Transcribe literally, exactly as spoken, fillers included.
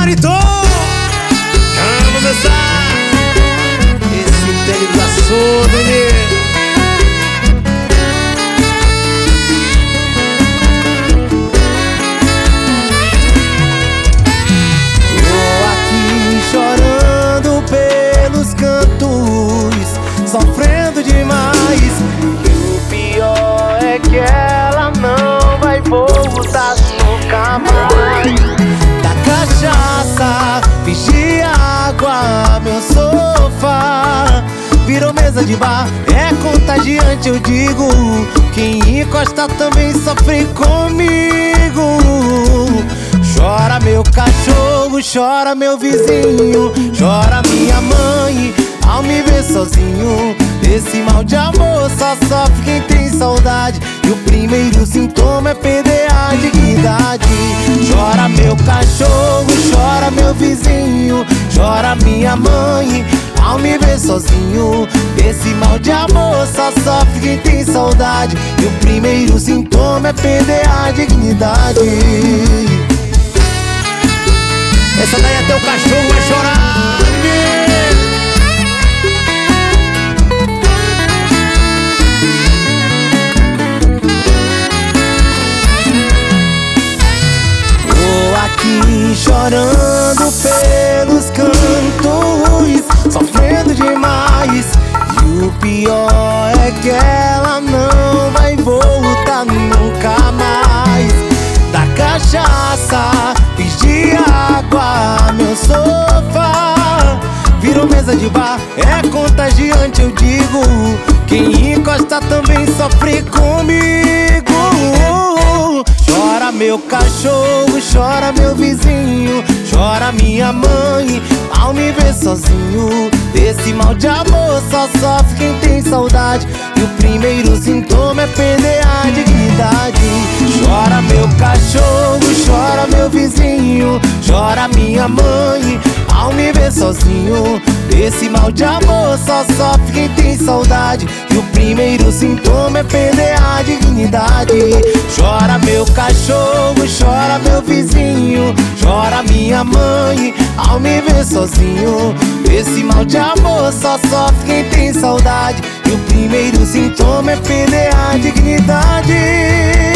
Mariton, vamos começar. Esse inteiro da surda, né? Sofrendo demais, e o pior é que ela não vai voltar nunca mais. Da cachaça, vigia água, meu sofá virou mesa de bar, é contagiante, eu digo. Quem encosta também sofre comigo. Chora meu cachorro, chora meu vizinho, chora minha mãe ao me ver sozinho. Esse mal de amor só sofre quem tem saudade, e o primeiro sintoma é perder a dignidade. Chora meu cachorro, chora meu vizinho, chora minha mãe ao me ver sozinho. Esse mal de amor só sofre quem tem saudade, e o primeiro sintoma é perder a dignidade. Essa daí até o cachorro vai chorar, né? Aqui chorando pelos cantos, sofrendo demais, e o pior é que ela não vai voltar nunca mais. Da cachaça, pedir água, meu sofá virou mesa de bar, é contagiante, eu digo. Quem encosta também sofre comigo. Chora meu cachorro, chora meu vizinho, chora minha mãe ao me ver sozinho. Esse mal de amor só sofre quem tem saudade, e o primeiro sintoma é perder a dignidade. Chora meu cachorro, chora meu vizinho, chora minha mãe ao me ver sozinho. Esse mal de amor só sofre quem tem saudade, e o primeiro sintoma é perder a dignidade. Chora meu cachorro, chora meu vizinho, chora minha mãe ao me ver sozinho. Esse mal de amor só sofre quem tem saudade, e o primeiro sintoma é perder a dignidade.